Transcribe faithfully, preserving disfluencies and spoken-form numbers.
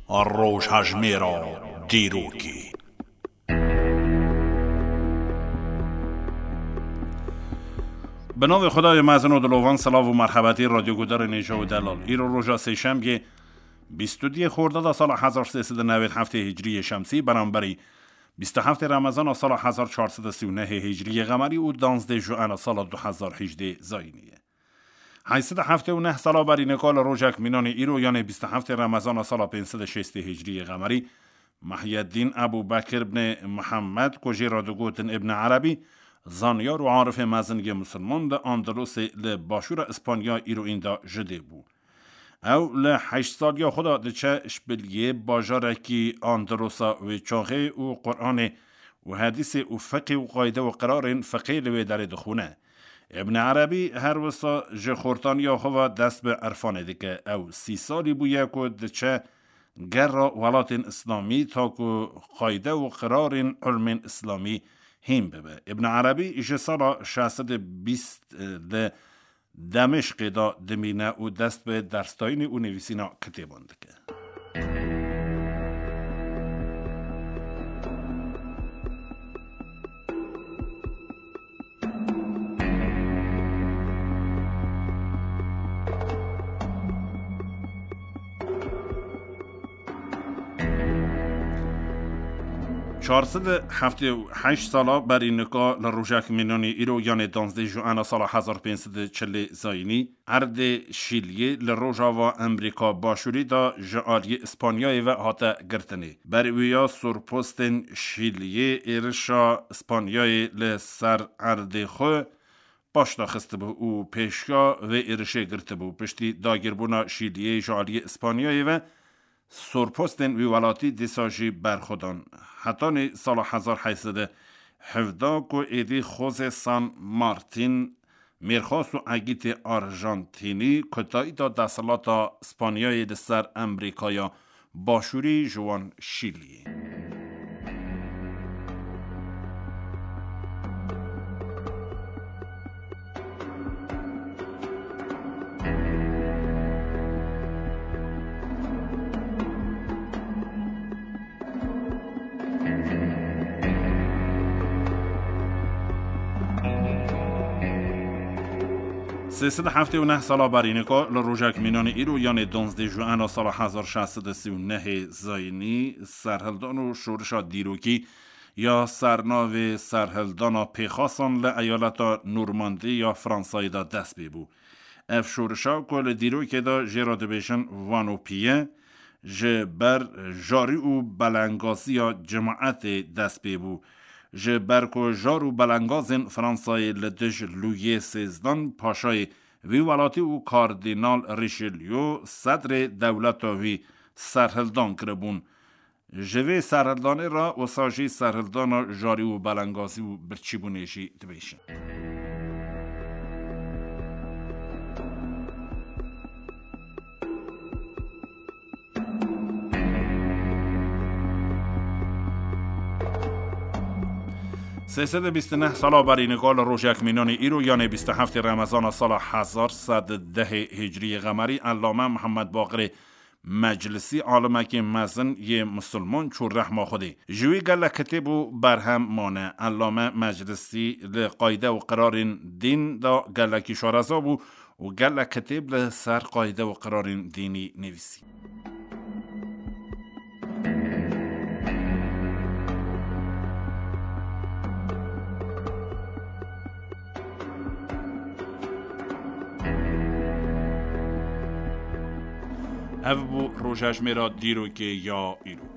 روژهژمێرە دیروکی. به نام خدای مزن و دلوان، سلام و مرحبتی رادیو گودر نیجه و دلال. ایرو روژا سهشنبه بیست و دو خرداد سال هزار و سیصد و نود و هفت هجری شمسی برابری بیست و هفت رمضان سال هزار و چهارصد و سی و نه هجری قمری و پانزده ژوئن سال دو هزار و هجده زاینیه. هشتصد و هفتاد و نه سال بر نکال روژک مینان ایرو یعنی بیست و هفت رمضان سال پانصد و شصت هجری قمری محی الدین ابو بکر بن محمد کجی رادگوتن ابن عربی زانیار و عارف مزنگ مسلمان ده اندلس لباشور اسپانیا ایرو این دا جده بو. او لحشت سال یا خدا ده چه اشبلیه باجارکی اندلسا و چاقه و قرآن و حدیث و فقه و قایده و قرار فقه لوی در دخونه. ابن عربی هر وسا جخورتان یا خوا دست به عرفانه دیگه او سی سالی بویه که ده چه گر ولات اسلامی تا که قایده و قرار علم اسلامی هم ببه. ابن عربی ایش سالا شهصد بیست ده دمشق دا دمینه و دست به درستاین و نویسینا کتیبان دیگه. چهارصد و هفتاد و هشت سالا بر این نکا لروژک مینانی ایرو یعنی پانزده ژوئن سال هزار و پانصد و چهل زاینی ارد شیلیه لروژا و امریکا باشوری دا جعالی اسپانیای و هاتا گرتنی بر ویا سرپوستن شیلیه ایرشا اسپانیای لسر ارد خو باشتا خسته بو او پیشیا و ایرشه گرته بو پشتی داگربونا شیلیه جعالی اسپانیای و سرپوستن وی ولاتی دیساجی برخودان حتی سال هزار و هشتصد و هفده که ایدی خوز سان مارتین میرخواست و اگیت آرژانتینی کتایی دا دستلاتا اسپانیای دستر امریکایا باشوری جوان شیلی. سیصد و هفتاد و نه سال بر اینکا لروژک مینان ایرو یعنی پانزده ژوئن سال هزار و ششصد و سی و نه زاینی سرهلدان و شورشا دیروکی یا سرناو سرهلدان پیخاسان لایالتا نورماندی یا فرانسای دا دست بی بو. اف شورشا کل دیروکی دا جراد بیشن وانو پیه جبر جاری و بلنگازی یا جماعت دست بی بو. جه برکو جارو بلنگازن فرانسای لدج لویه سیزدان پاشای وی ولاتی و کاردینال ریشلیو صدر دولت وی سرهلدان کربون. جوه سرهلدان را و ساجی سرهلدان جاری و بلنگازی و برچی بونیشی دبیشن. سیصد و بیست و نه سالا بر اینکال روژک مینان ایرو یعنی بیست و هفت رمضان سال هزار و صد و ده هجری قمری علامه محمد باقر مجلسی عالمک مزن یه مسلمان چور رحمه خودی جوی گل کتب و برهم مانه. علامه مجلسی لقایده و قرار دین دا گلکی شارزا بو و گل کتب لسر قایده و قرار دینی نویسی. او بو روژهژمێرە دیروکی یا ایرو.